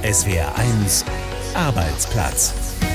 SWR1 Arbeitsplatz.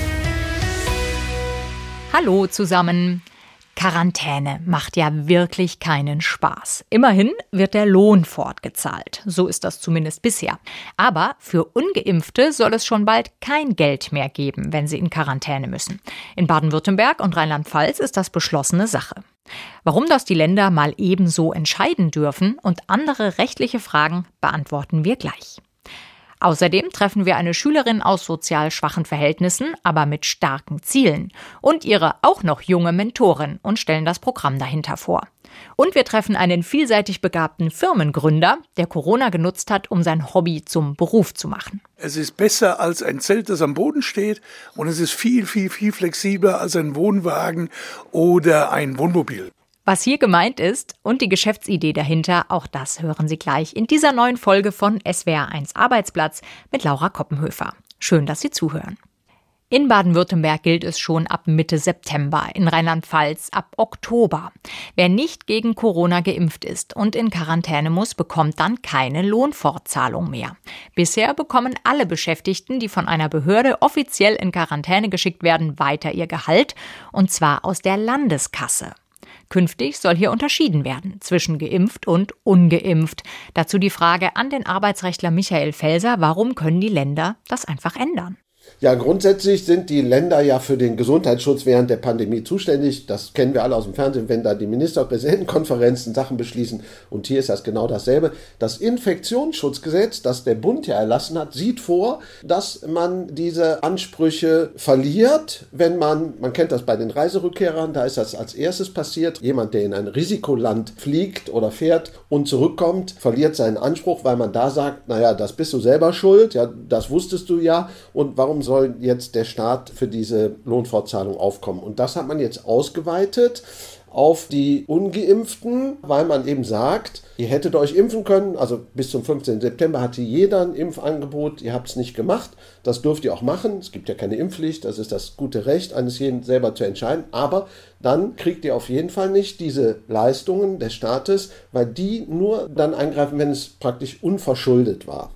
Hallo zusammen. Quarantäne macht ja wirklich keinen Spaß. Immerhin wird der Lohn fortgezahlt. So ist das zumindest bisher. Aber für Ungeimpfte soll es schon bald kein Geld mehr geben, wenn sie in Quarantäne müssen. In Baden-Württemberg und Rheinland-Pfalz ist das beschlossene Sache. Warum das die Länder mal ebenso entscheiden dürfen und andere rechtliche Fragen beantworten wir gleich. Außerdem treffen wir eine Schülerin aus sozial schwachen Verhältnissen, aber mit starken Zielen und ihre auch noch junge Mentorin und stellen das Programm dahinter vor. Und wir treffen einen vielseitig begabten Firmengründer, der Corona genutzt hat, um sein Hobby zum Beruf zu machen. Es ist besser als ein Zelt, das am Boden steht, und es ist viel flexibler als ein Wohnwagen oder ein Wohnmobil. Was hier gemeint ist und die Geschäftsidee dahinter, auch das hören Sie gleich in dieser neuen Folge von SWR1 Arbeitsplatz mit Laura Koppenhöfer. Schön, dass Sie zuhören. In Baden-Württemberg gilt es schon ab Mitte September, in Rheinland-Pfalz ab Oktober. Wer nicht gegen Corona geimpft ist und in Quarantäne muss, bekommt dann keine Lohnfortzahlung mehr. Bisher bekommen alle Beschäftigten, die von einer Behörde offiziell in Quarantäne geschickt werden, weiter ihr Gehalt, und zwar aus der Landeskasse. Künftig soll hier unterschieden werden zwischen geimpft und ungeimpft. Dazu die Frage an den Arbeitsrechtler Michael Felser: Warum können die Länder das einfach ändern? Ja, grundsätzlich sind die Länder ja für den Gesundheitsschutz während der Pandemie zuständig. Das kennen wir alle aus dem Fernsehen, wenn da die Ministerpräsidentenkonferenzen Sachen beschließen. Und hier ist das genau dasselbe. Das Infektionsschutzgesetz, das der Bund ja erlassen hat, sieht vor, dass man diese Ansprüche verliert, wenn man kennt das bei den Reiserückkehrern, da ist das als erstes passiert. Jemand, der in ein Risikoland fliegt oder fährt und zurückkommt, verliert seinen Anspruch, weil man da sagt, naja, das bist du selber schuld, ja, das wusstest du ja, und warum soll jetzt der Staat für diese Lohnfortzahlung aufkommen? Und das hat man jetzt ausgeweitet auf die Ungeimpften, weil man eben sagt, ihr hättet euch impfen können, also bis zum 15. September hatte jeder ein Impfangebot, ihr habt es nicht gemacht, das dürft ihr auch machen, es gibt ja keine Impfpflicht, das ist das gute Recht eines jeden selber zu entscheiden, aber dann kriegt ihr auf jeden Fall nicht diese Leistungen des Staates, weil die nur dann eingreifen, wenn es praktisch unverschuldet war.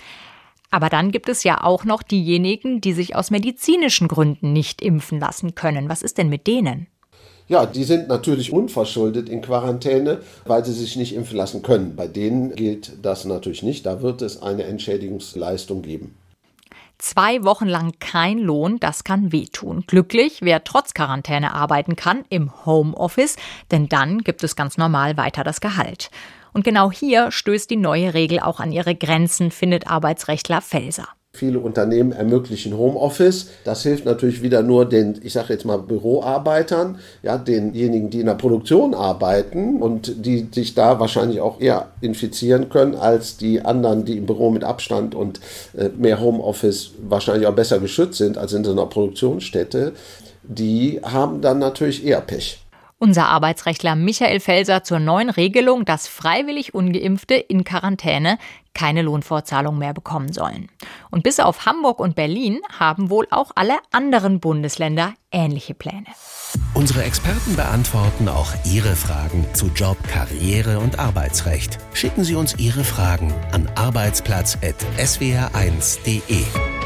Aber dann gibt es ja auch noch diejenigen, die sich aus medizinischen Gründen nicht impfen lassen können. Was ist denn mit denen? Ja, die sind natürlich unverschuldet in Quarantäne, weil sie sich nicht impfen lassen können. Bei denen gilt das natürlich nicht. Da wird es eine Entschädigungsleistung geben. 2 Wochen lang kein Lohn, das kann wehtun. Glücklich, wer trotz Quarantäne arbeiten kann, im Homeoffice, denn dann gibt es ganz normal weiter das Gehalt. Und genau hier stößt die neue Regel auch an ihre Grenzen, findet Arbeitsrechtler Felser. Viele Unternehmen ermöglichen Homeoffice. Das hilft natürlich wieder nur den, ich sage jetzt mal, Büroarbeitern, ja, denjenigen, die in der Produktion arbeiten und die sich da wahrscheinlich auch eher infizieren können als die anderen, die im Büro mit Abstand und mehr Homeoffice wahrscheinlich auch besser geschützt sind als in so einer Produktionsstätte. Die haben dann natürlich eher Pech. Unser Arbeitsrechtler Michael Felser zur neuen Regelung, dass freiwillig Ungeimpfte in Quarantäne keine Lohnfortzahlung mehr bekommen sollen. Und bis auf Hamburg und Berlin haben wohl auch alle anderen Bundesländer ähnliche Pläne. Unsere Experten beantworten auch Ihre Fragen zu Job, Karriere und Arbeitsrecht. Schicken Sie uns Ihre Fragen an arbeitsplatz@swr1.de.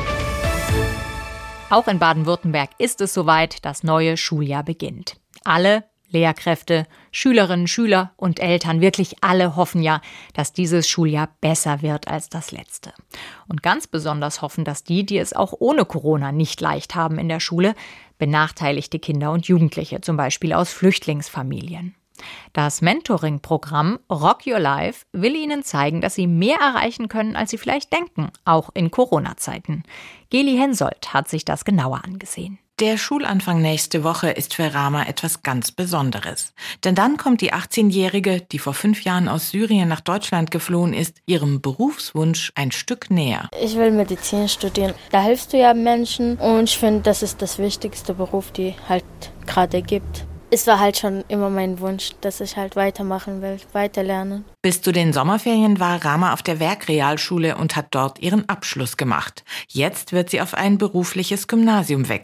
Auch in Baden-Württemberg ist es soweit, das neue Schuljahr beginnt. Alle Lehrkräfte, Schülerinnen, Schüler und Eltern, wirklich alle hoffen ja, dass dieses Schuljahr besser wird als das letzte. Und ganz besonders hoffen das die es auch ohne Corona nicht leicht haben in der Schule, benachteiligte Kinder und Jugendliche, zum Beispiel aus Flüchtlingsfamilien. Das Mentoring-Programm Rock Your Life will Ihnen zeigen, dass Sie mehr erreichen können, als Sie vielleicht denken, auch in Corona-Zeiten. Geli Hensoldt hat sich das genauer angesehen. Der Schulanfang nächste Woche ist für Rama etwas ganz Besonderes. Denn dann kommt die 18-Jährige, die vor 5 Jahren aus Syrien nach Deutschland geflohen ist, ihrem Berufswunsch ein Stück näher. Ich will Medizin studieren. Da hilfst du ja Menschen und ich finde, das ist das wichtigste Beruf, die halt gerade gibt. Es war halt schon immer mein Wunsch, dass ich halt weitermachen will, weiterlernen. Bis zu den Sommerferien war Rama auf der Werkrealschule und hat dort ihren Abschluss gemacht. Jetzt wird sie auf ein berufliches Gymnasium wechseln.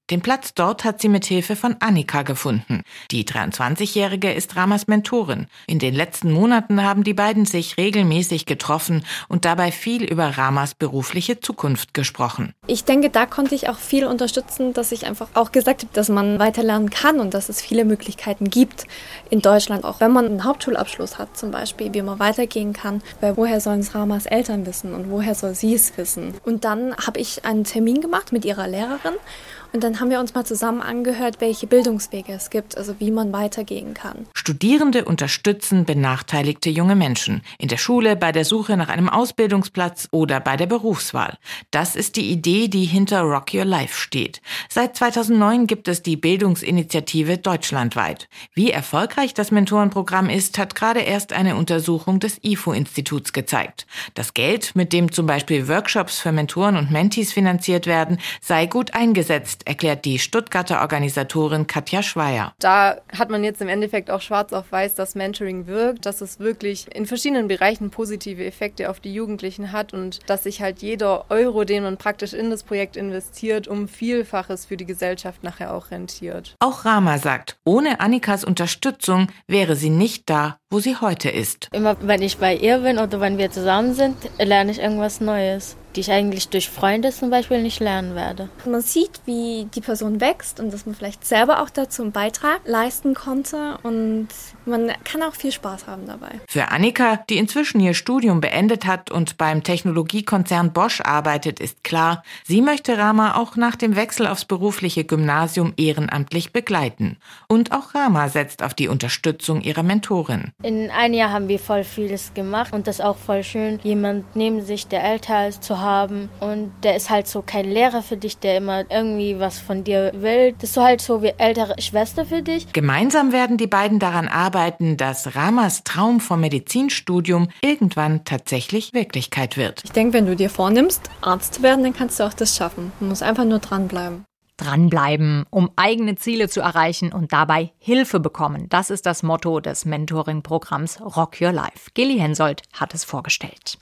Den Platz dort hat sie mit Hilfe von Annika gefunden. Die 23-Jährige ist Ramas Mentorin. In den letzten Monaten haben die beiden sich regelmäßig getroffen und dabei viel über Ramas berufliche Zukunft gesprochen. Ich denke, da konnte ich auch viel unterstützen, dass ich einfach auch gesagt habe, dass man weiterlernen kann und dass es viele Möglichkeiten gibt in Deutschland. Auch wenn man einen Hauptschulabschluss hat zum Beispiel, wie man weitergehen kann. Weil woher sollen es Ramas Eltern wissen und woher soll sie es wissen? Und dann habe ich einen Termin gemacht mit ihrer Lehrerin. Und dann haben wir uns mal zusammen angehört, welche Bildungswege es gibt, also wie man weitergehen kann. Studierende unterstützen benachteiligte junge Menschen. In der Schule, bei der Suche nach einem Ausbildungsplatz oder bei der Berufswahl. Das ist die Idee, die hinter Rock Your Life steht. Seit 2009 gibt es die Bildungsinitiative deutschlandweit. Wie erfolgreich das Mentorenprogramm ist, hat gerade erst eine Untersuchung des IFO-Instituts gezeigt. Das Geld, mit dem zum Beispiel Workshops für Mentoren und Mentees finanziert werden, sei gut eingesetzt, erklärt die Stuttgarter Organisatorin Katja Schweier. Da hat man jetzt im Endeffekt auch schwarz auf weiß, dass Mentoring wirkt, dass es wirklich in verschiedenen Bereichen positive Effekte auf die Jugendlichen hat und dass sich halt jeder Euro, den man praktisch in das Projekt investiert, um Vielfaches für die Gesellschaft nachher auch rentiert. Auch Rama sagt, ohne Annikas Unterstützung wäre sie nicht da, wo sie heute ist. Immer wenn ich bei ihr bin oder wenn wir zusammen sind, lerne ich irgendwas Neues, die ich eigentlich durch Freunde zum Beispiel nicht lernen werde. Man sieht, wie die Person wächst und dass man vielleicht selber auch dazu einen Beitrag leisten konnte und man kann auch viel Spaß haben dabei. Für Annika, die inzwischen ihr Studium beendet hat und beim Technologiekonzern Bosch arbeitet, ist klar, sie möchte Rama auch nach dem Wechsel aufs berufliche Gymnasium ehrenamtlich begleiten. Und auch Rama setzt auf die Unterstützung ihrer Mentorin. In einem Jahr haben wir voll vieles gemacht und das ist auch voll schön, jemand neben sich, der älter ist, zu haben. Und der ist halt so kein Lehrer für dich, der immer irgendwie was von dir will. Das ist so halt so wie ältere Schwester für dich. Gemeinsam werden die beiden daran arbeiten, dass Ramas Traum vom Medizinstudium irgendwann tatsächlich Wirklichkeit wird. Ich denke, wenn du dir vornimmst, Arzt zu werden, dann kannst du auch das schaffen. Man muss einfach nur dranbleiben. Dranbleiben, um eigene Ziele zu erreichen und dabei Hilfe bekommen. Das ist das Motto des Mentoring-Programms Rock Your Life. Gilly Hensoldt hat es vorgestellt.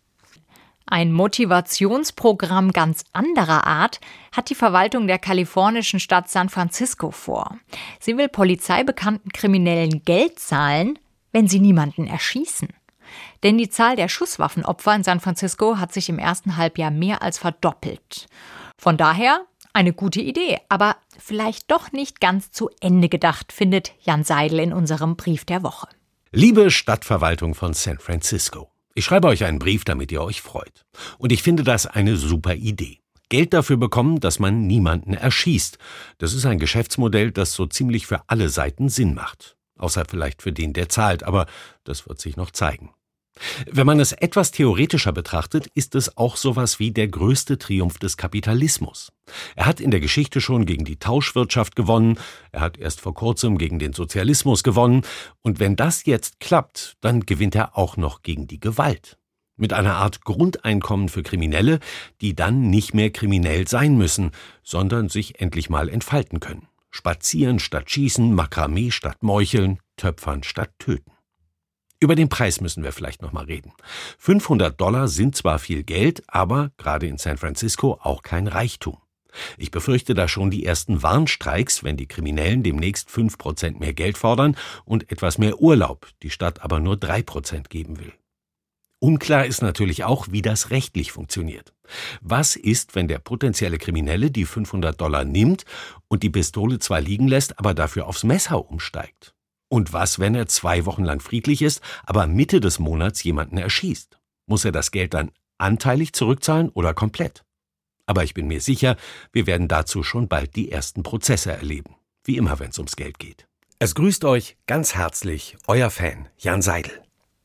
Ein Motivationsprogramm ganz anderer Art hat die Verwaltung der kalifornischen Stadt San Francisco vor. Sie will polizeibekannten Kriminellen Geld zahlen, wenn sie niemanden erschießen. Denn die Zahl der Schusswaffenopfer in San Francisco hat sich im ersten Halbjahr mehr als verdoppelt. Von daher eine gute Idee, aber vielleicht doch nicht ganz zu Ende gedacht, findet Jan Seidel in unserem Brief der Woche. Liebe Stadtverwaltung von San Francisco, ich schreibe euch einen Brief, damit ihr euch freut. Und ich finde das eine super Idee. Geld dafür bekommen, dass man niemanden erschießt. Das ist ein Geschäftsmodell, das so ziemlich für alle Seiten Sinn macht. Außer vielleicht für den, der zahlt, aber das wird sich noch zeigen. Wenn man es etwas theoretischer betrachtet, ist es auch sowas wie der größte Triumph des Kapitalismus. Er hat in der Geschichte schon gegen die Tauschwirtschaft gewonnen, er hat erst vor kurzem gegen den Sozialismus gewonnen, und wenn das jetzt klappt, dann gewinnt er auch noch gegen die Gewalt. Mit einer Art Grundeinkommen für Kriminelle, die dann nicht mehr kriminell sein müssen, sondern sich endlich mal entfalten können. Spazieren statt schießen, Makramee statt meucheln, Töpfern statt töten. Über den Preis müssen wir vielleicht noch mal reden. $500 sind zwar viel Geld, aber gerade in San Francisco auch kein Reichtum. Ich befürchte da schon die ersten Warnstreiks, wenn die Kriminellen demnächst 5% mehr Geld fordern und etwas mehr Urlaub, die Stadt aber nur 3% geben will. Unklar ist natürlich auch, wie das rechtlich funktioniert. Was ist, wenn der potenzielle Kriminelle die $500 nimmt und die Pistole zwar liegen lässt, aber dafür aufs Messer umsteigt? Und was, wenn er 2 Wochen lang friedlich ist, aber Mitte des Monats jemanden erschießt? Muss er das Geld dann anteilig zurückzahlen oder komplett? Aber ich bin mir sicher, wir werden dazu schon bald die ersten Prozesse erleben. Wie immer, wenn es ums Geld geht. Es grüßt euch ganz herzlich, euer Fan Jan Seidel.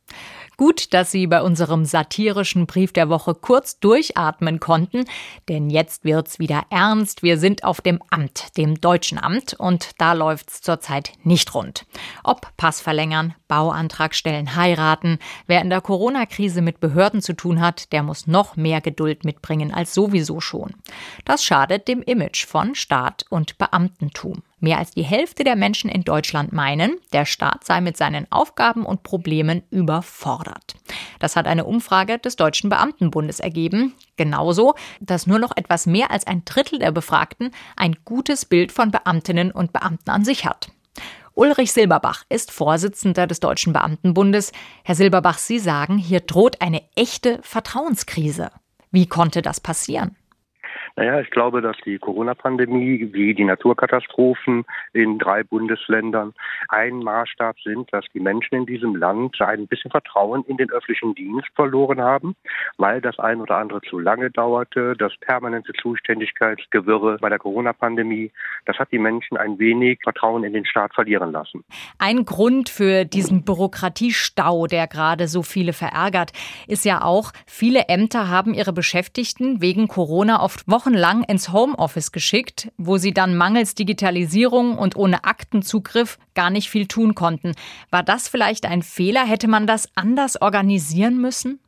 Gut, dass Sie bei unserem satirischen Brief der Woche kurz durchatmen konnten, denn jetzt wird's wieder ernst. Wir sind auf dem Amt, dem deutschen Amt, und da läuft's zurzeit nicht rund. Ob Pass verlängern, Bauantrag stellen, heiraten. Wer in der Corona-Krise mit Behörden zu tun hat, der muss noch mehr Geduld mitbringen als sowieso schon. Das schadet dem Image von Staat und Beamtentum. Mehr als die Hälfte der Menschen in Deutschland meinen, der Staat sei mit seinen Aufgaben und Problemen überfordert. Das hat eine Umfrage des Deutschen Beamtenbundes ergeben. Genauso, dass nur noch etwas mehr als ein Drittel der Befragten ein gutes Bild von Beamtinnen und Beamten an sich hat. Ulrich Silberbach ist Vorsitzender des Deutschen Beamtenbundes. Herr Silberbach, Sie sagen, hier droht eine echte Vertrauenskrise. Wie konnte das passieren? Naja, ich glaube, dass die Corona-Pandemie wie die Naturkatastrophen in 3 Bundesländern ein Maßstab sind, dass die Menschen in diesem Land ein bisschen Vertrauen in den öffentlichen Dienst verloren haben, weil das ein oder andere zu lange dauerte. Das permanente Zuständigkeitsgewirre bei der Corona-Pandemie, das hat die Menschen ein wenig Vertrauen in den Staat verlieren lassen. Ein Grund für diesen Bürokratiestau, der gerade so viele verärgert, ist ja auch, viele Ämter haben ihre Beschäftigten wegen Corona oft wochenlang ins Homeoffice geschickt, wo sie dann mangels Digitalisierung und ohne Aktenzugriff gar nicht viel tun konnten. War das vielleicht ein Fehler? Hätte man das anders organisieren müssen?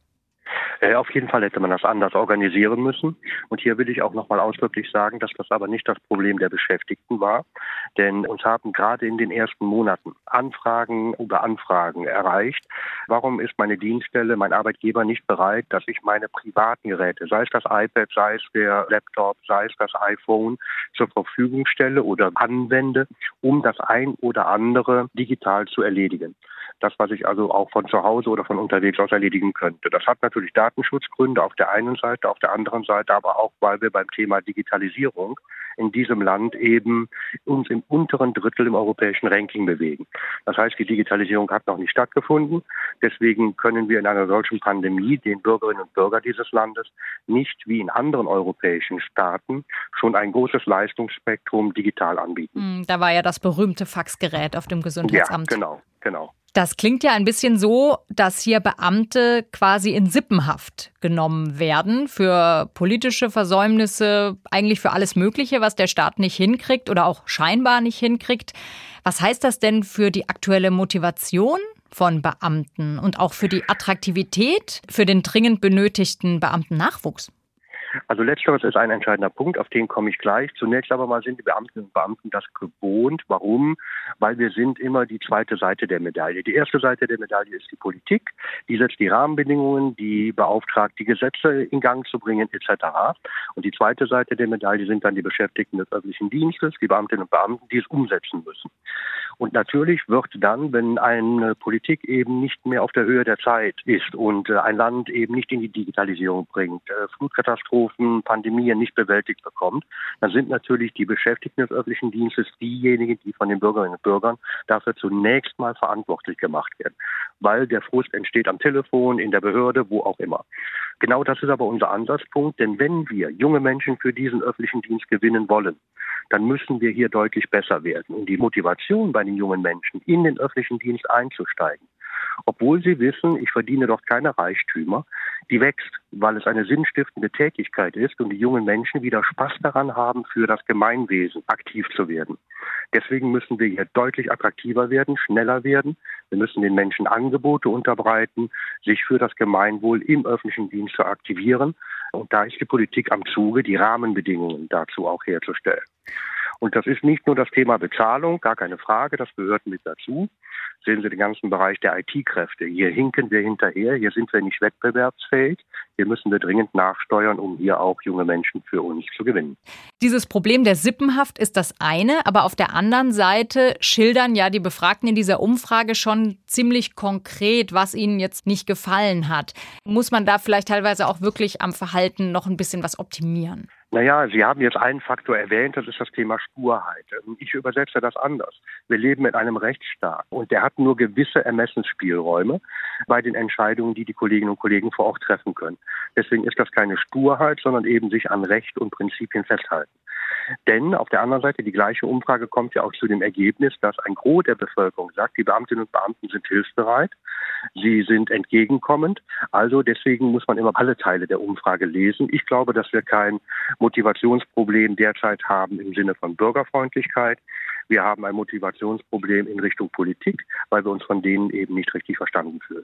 Auf jeden Fall hätte man das anders organisieren müssen. Und hier will ich auch nochmal ausdrücklich sagen, dass das aber nicht das Problem der Beschäftigten war. Denn uns haben gerade in den ersten Monaten Anfragen über Anfragen erreicht. Warum ist meine Dienststelle, mein Arbeitgeber nicht bereit, dass ich meine privaten Geräte, sei es das iPad, sei es der Laptop, sei es das iPhone, zur Verfügung stelle oder anwende, um das ein oder andere digital zu erledigen. Das, was ich also auch von zu Hause oder von unterwegs aus erledigen könnte. Das hat natürlich Datenschutzgründe auf der einen Seite, auf der anderen Seite aber auch, weil wir beim Thema Digitalisierung in diesem Land eben uns im unteren Drittel im europäischen Ranking bewegen. Das heißt, die Digitalisierung hat noch nicht stattgefunden. Deswegen können wir in einer solchen Pandemie den Bürgerinnen und Bürgern dieses Landes nicht wie in anderen europäischen Staaten schon ein großes Leistungsspektrum digital anbieten. Da war ja das berühmte Faxgerät auf dem Gesundheitsamt. Ja, genau. Das klingt ja ein bisschen so, dass hier Beamte quasi in Sippenhaft genommen werden für politische Versäumnisse, eigentlich für alles Mögliche, was der Staat nicht hinkriegt oder auch scheinbar nicht hinkriegt. Was heißt das denn für die aktuelle Motivation von Beamten und auch für die Attraktivität für den dringend benötigten Beamtennachwuchs? Also letzteres ist ein entscheidender Punkt, auf den komme ich gleich. Zunächst aber mal sind die Beamtinnen und Beamten das gewohnt. Warum? Weil wir sind immer die zweite Seite der Medaille. Die erste Seite der Medaille ist die Politik. Die setzt die Rahmenbedingungen, die beauftragt, die Gesetze in Gang zu bringen etc. Und die zweite Seite der Medaille sind dann die Beschäftigten des öffentlichen Dienstes, die Beamtinnen und Beamten, die es umsetzen müssen. Und natürlich wird dann, wenn eine Politik eben nicht mehr auf der Höhe der Zeit ist und ein Land eben nicht in die Digitalisierung bringt, Flutkatastrophen, Pandemien nicht bewältigt bekommt, dann sind natürlich die Beschäftigten des öffentlichen Dienstes diejenigen, die von den Bürgerinnen und Bürgern dafür zunächst mal verantwortlich gemacht werden. Weil der Frust entsteht am Telefon, in der Behörde, wo auch immer. Genau das ist aber unser Ansatzpunkt, denn wenn wir junge Menschen für diesen öffentlichen Dienst gewinnen wollen, dann müssen wir hier deutlich besser werden. Und die Motivation bei den jungen Menschen, in den öffentlichen Dienst einzusteigen, obwohl sie wissen, ich verdiene dort keine Reichtümer, die wächst, weil es eine sinnstiftende Tätigkeit ist und die jungen Menschen wieder Spaß daran haben, für das Gemeinwesen aktiv zu werden. Deswegen müssen wir hier deutlich attraktiver werden, schneller werden. Wir müssen den Menschen Angebote unterbreiten, sich für das Gemeinwohl im öffentlichen Dienst zu aktivieren. Und da ist die Politik am Zuge, die Rahmenbedingungen dazu auch herzustellen. Und das ist nicht nur das Thema Bezahlung, gar keine Frage, das gehört mit dazu. Sehen Sie den ganzen Bereich der IT-Kräfte. Hier hinken wir hinterher, hier sind wir nicht wettbewerbsfähig. Hier müssen wir dringend nachsteuern, um hier auch junge Menschen für uns zu gewinnen. Dieses Problem der Sippenhaft ist das eine, aber auf der anderen Seite schildern ja die Befragten in dieser Umfrage schon ziemlich konkret, was ihnen jetzt nicht gefallen hat. Muss man da vielleicht teilweise auch wirklich am Verhalten noch ein bisschen was optimieren? Naja, Sie haben jetzt einen Faktor erwähnt, das ist das Thema Sturheit. Ich übersetze das anders. Wir leben in einem Rechtsstaat und der hat nur gewisse Ermessensspielräume bei den Entscheidungen, die die Kolleginnen und Kollegen vor Ort treffen können. Deswegen ist das keine Sturheit, sondern eben sich an Recht und Prinzipien festhalten. Denn auf der anderen Seite, die gleiche Umfrage kommt ja auch zu dem Ergebnis, dass ein Gros der Bevölkerung sagt, die Beamtinnen und Beamten sind hilfsbereit, sie sind entgegenkommend. Also deswegen muss man immer alle Teile der Umfrage lesen. Ich glaube, dass wir kein Motivationsproblem derzeit haben im Sinne von Bürgerfreundlichkeit. Wir haben ein Motivationsproblem in Richtung Politik, weil wir uns von denen eben nicht richtig verstanden fühlen.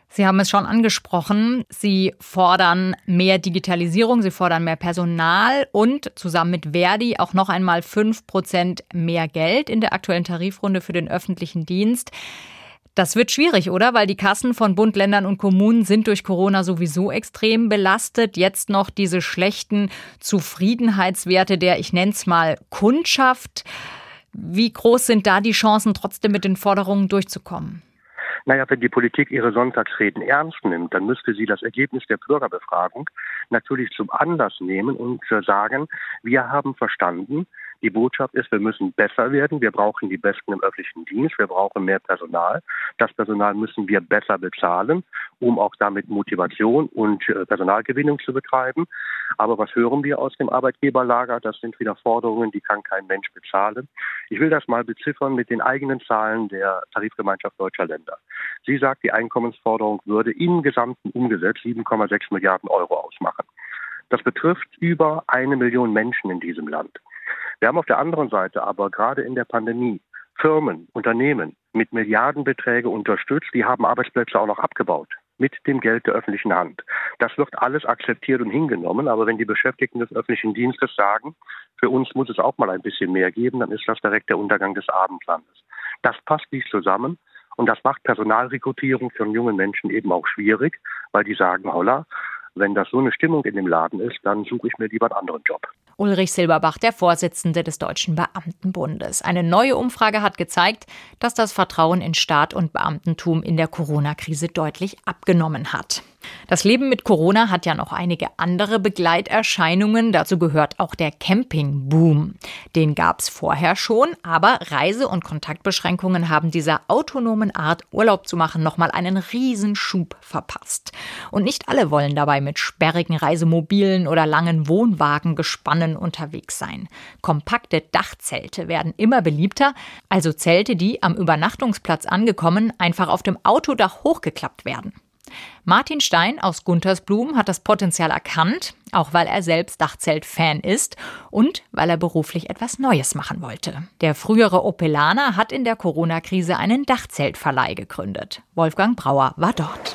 Sie haben es schon angesprochen. Sie fordern mehr Digitalisierung, Sie fordern mehr Personal und zusammen mit Verdi auch noch einmal 5% mehr Geld in der aktuellen Tarifrunde für den öffentlichen Dienst. Das wird schwierig, oder? Weil die Kassen von Bund, Ländern und Kommunen sind durch Corona sowieso extrem belastet. Jetzt noch diese schlechten Zufriedenheitswerte der, ich nenne es mal, Kundschaft. Wie groß sind da die Chancen, trotzdem mit den Forderungen durchzukommen? Naja, wenn die Politik ihre Sonntagsreden ernst nimmt, dann müsste sie das Ergebnis der Bürgerbefragung natürlich zum Anlass nehmen und sagen, wir haben verstanden, die Botschaft ist, wir müssen besser werden, wir brauchen die Besten im öffentlichen Dienst, wir brauchen mehr Personal. Das Personal müssen wir besser bezahlen, um auch damit Motivation und Personalgewinnung zu betreiben. Aber was hören wir aus dem Arbeitgeberlager? Das sind wieder Forderungen, die kann kein Mensch bezahlen. Ich will das mal beziffern mit den eigenen Zahlen der Tarifgemeinschaft Deutscher Länder. Sie sagt, die Einkommensforderung würde im Gesamten umgesetzt 7,6 Milliarden Euro ausmachen. Das betrifft über 1 Million Menschen in diesem Land. Wir haben auf der anderen Seite aber gerade in der Pandemie Firmen, Unternehmen mit Milliardenbeträgen unterstützt, die haben Arbeitsplätze auch noch abgebaut mit dem Geld der öffentlichen Hand. Das wird alles akzeptiert und hingenommen, aber wenn die Beschäftigten des öffentlichen Dienstes sagen, für uns muss es auch mal ein bisschen mehr geben, dann ist das direkt der Untergang des Abendlandes. Das passt nicht zusammen und das macht Personalrekrutierung für junge Menschen eben auch schwierig, weil die sagen, holla, wenn das so eine Stimmung in dem Laden ist, dann suche ich mir lieber einen anderen Job. Ulrich Silberbach, der Vorsitzende des Deutschen Beamtenbundes. Eine neue Umfrage hat gezeigt, dass das Vertrauen in Staat und Beamtentum in der Corona-Krise deutlich abgenommen hat. Das Leben mit Corona hat ja noch einige andere Begleiterscheinungen. Dazu gehört auch der Campingboom. Den gab es vorher schon, aber Reise- und Kontaktbeschränkungen haben dieser autonomen Art, Urlaub zu machen, nochmal einen Riesenschub verpasst. Und nicht alle wollen dabei mit sperrigen Reisemobilen oder langen Wohnwagengespannen unterwegs sein. Kompakte Dachzelte werden immer beliebter, also Zelte, die am Übernachtungsplatz angekommen einfach auf dem Autodach hochgeklappt werden. Martin Stein aus Guntersblum hat das Potenzial erkannt, auch weil er selbst Dachzelt-Fan ist und weil er beruflich etwas Neues machen wollte. Der frühere Opelaner hat in der Corona-Krise einen Dachzeltverleih gegründet. Wolfgang Brauer war dort.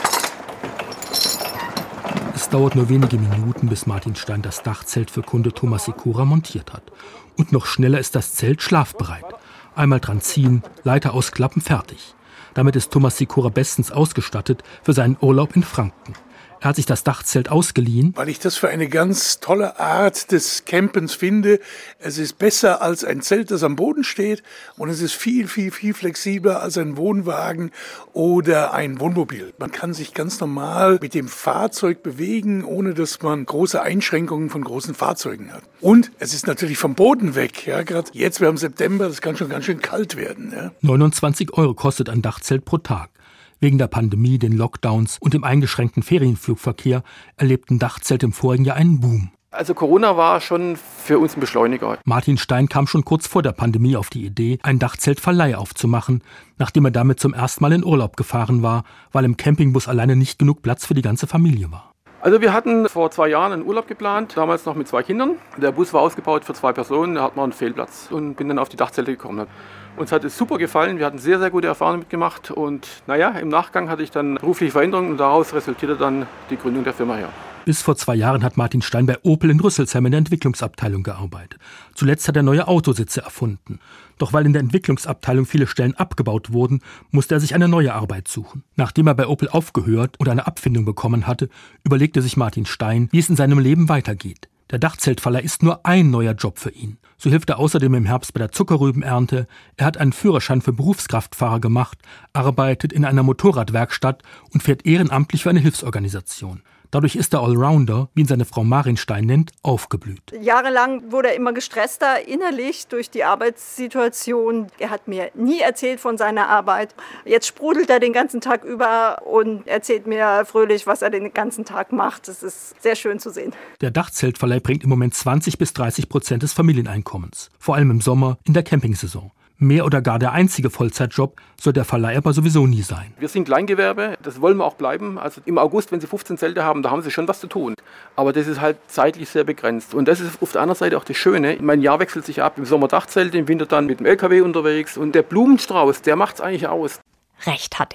Es dauert nur wenige Minuten, bis Martin Stein das Dachzelt für Kunde Thomas Sikora montiert hat. Und noch schneller ist das Zelt schlafbereit. Einmal dran ziehen, Leiter ausklappen, fertig. Damit ist Thomas Sikora bestens ausgestattet für seinen Urlaub in Franken. Er hat sich das Dachzelt ausgeliehen, weil ich das für eine ganz tolle Art des Campens finde. Es ist besser als ein Zelt, das am Boden steht, und es ist viel, viel, viel flexibler als ein Wohnwagen oder ein Wohnmobil. Man kann sich ganz normal mit dem Fahrzeug bewegen, ohne dass man große Einschränkungen von großen Fahrzeugen hat. Und es ist natürlich vom Boden weg. Ja, gerade jetzt, wir haben September, das kann schon ganz schön kalt werden. Ja. 29 € kostet ein Dachzelt pro Tag. Wegen der Pandemie, den Lockdowns und dem eingeschränkten Ferienflugverkehr erlebten Dachzelte im vorigen Jahr einen Boom. Also Corona war schon für uns ein Beschleuniger. Martin Stein kam schon kurz vor der Pandemie auf die Idee, einen Dachzeltverleih aufzumachen, nachdem er damit zum ersten Mal in Urlaub gefahren war, weil im Campingbus alleine nicht genug Platz für die ganze Familie war. Also wir hatten vor 2 Jahren einen Urlaub geplant, damals noch mit 2 Kindern. Der Bus war ausgebaut für 2 Personen, da hat man einen Fehlplatz und bin dann auf die Dachzelte gekommen. Uns hat es super gefallen, wir hatten sehr, sehr gute Erfahrungen mitgemacht und im Nachgang hatte ich dann berufliche Veränderungen und daraus resultierte dann die Gründung der Firma her. Bis vor 2 Jahren hat Martin Stein bei Opel in Rüsselsheim in der Entwicklungsabteilung gearbeitet. Zuletzt hat er neue Autositze erfunden. Doch weil in der Entwicklungsabteilung viele Stellen abgebaut wurden, musste er sich eine neue Arbeit suchen. Nachdem er bei Opel aufgehört und eine Abfindung bekommen hatte, überlegte sich Martin Stein, wie es in seinem Leben weitergeht. Der Dachzeltverleih ist nur ein neuer Job für ihn. So hilft er außerdem im Herbst bei der Zuckerrübenernte. Er hat einen Führerschein für Berufskraftfahrer gemacht, arbeitet in einer Motorradwerkstatt und fährt ehrenamtlich für eine Hilfsorganisation. Dadurch ist der Allrounder, wie ihn seine Frau Marin Stein nennt, aufgeblüht. Jahrelang wurde er immer gestresster innerlich durch die Arbeitssituation. Er hat mir nie erzählt von seiner Arbeit. Jetzt sprudelt er den ganzen Tag über und erzählt mir fröhlich, was er den ganzen Tag macht. Das ist sehr schön zu sehen. Der Dachzeltverleih bringt im Moment 20-30% des Familieneinkommens. Vor allem im Sommer, in der Campingsaison. Mehr oder gar der einzige Vollzeitjob soll der Verleih aber sowieso nie sein. Wir sind Kleingewerbe, das wollen wir auch bleiben. Also im August, wenn Sie 15 Zelte haben, da haben Sie schon was zu tun. Aber das ist halt zeitlich sehr begrenzt. Und das ist auf der anderen Seite auch das Schöne. Mein Jahr wechselt sich ab. Im Sommer Dachzelte, im Winter dann mit dem LKW unterwegs. Und der Blumenstrauß, der macht's eigentlich aus. Recht hat er.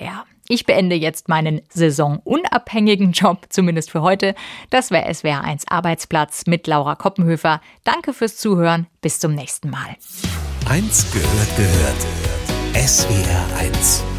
Ich beende jetzt meinen saisonunabhängigen Job, zumindest für heute. Das war SWR1 Arbeitsplatz mit Laura Koppenhöfer. Danke fürs Zuhören. Bis zum nächsten Mal. 1 gehört. SWR1